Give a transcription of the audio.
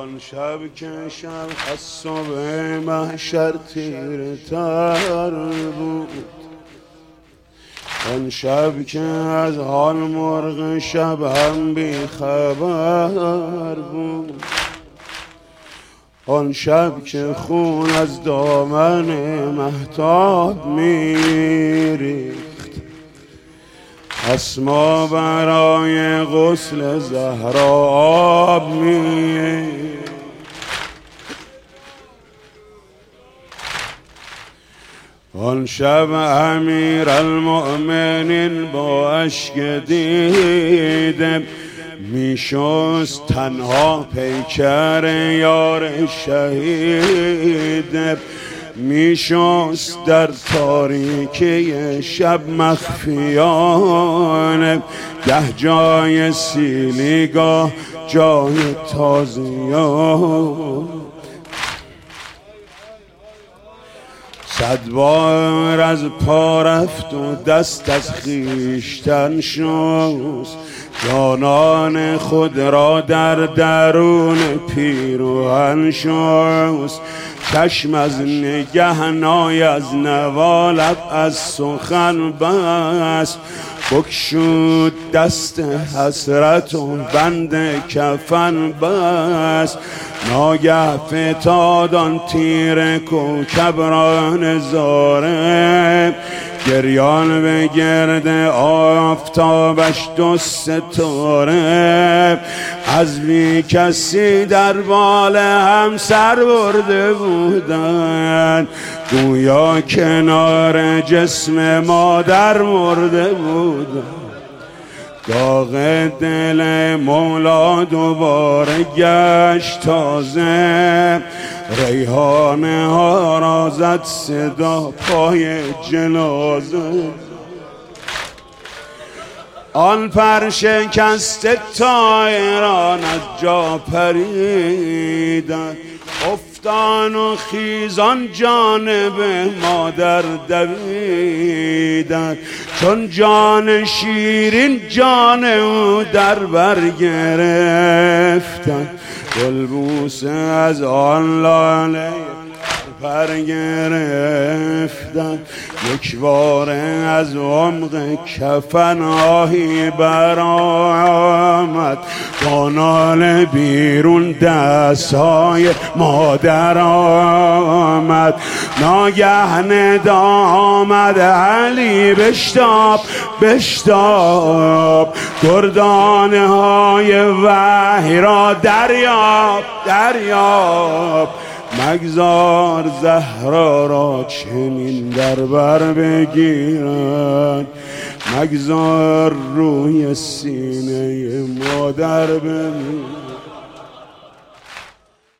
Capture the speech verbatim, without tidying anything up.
آن شب که شب از صبح محشر تیرتر بود، آن شب که از حال مرغ شب هم بی خبر بود، آن شب که خون از دامن مهتاب میریخت، اسما برای غسل زهرا آب میریخت. آن شب امیر المؤمنین با اشک دیده میشست تنها پیکر یار شهید، میشست در تاریکی شب مخفیانه، گه جای سیلی گاه جای تازیان. صد بار از پا رفت و دست از خویشتن شست، جانان خود را در درون پیراهن شست. چشم از نگه نای از نوالب از سخن بست، بکشود دست حسرت و بند کفن بست. ناگه فتاد آن تیر کوکب را نظاره، گریان به گرد آفتابش دو ستاره. از بی کسی در بال هم سر برده بودن، گویا کنار جسم مادر مرده بودن. داغ دل مولا دوباره گشت تازه، ریحانه ها را زد صدا پای جنازه. آن پر شکسته طایران از جا پریدند، افتان و خیزان جانب مادر دویدند. چون جان شیرین جان او در بر گرفتند، گلبوسه از آن لاله پر گرفتن. یک باره از عمق کفن آهی برآمد، با ناله بیرون دستهای مادر آمد. ناگه ندا آمد علی بشتاب بشتاب، گردانه های وحی را دریاب دریاب. مگذار زهرا را چنین در بر بگیرد، مگذار روی سینه مادر بمیرد.